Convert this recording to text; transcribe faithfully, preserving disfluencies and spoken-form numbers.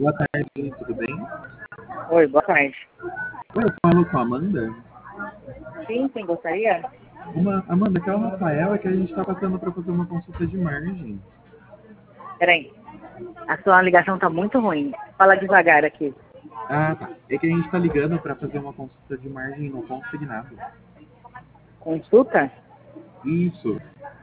Boa tarde, tudo bem? Oi, boa tarde. Oi, eu falo com a Amanda. Sim, quem gostaria? Uma, Amanda, aqui é o Rafael, é que a gente está passando para fazer uma consulta de margem. Peraí, a sua ligação tá muito ruim. Fala devagar aqui. Ah, tá. É que a gente está ligando para fazer uma consulta de margem no consignado. Consulta? Isso.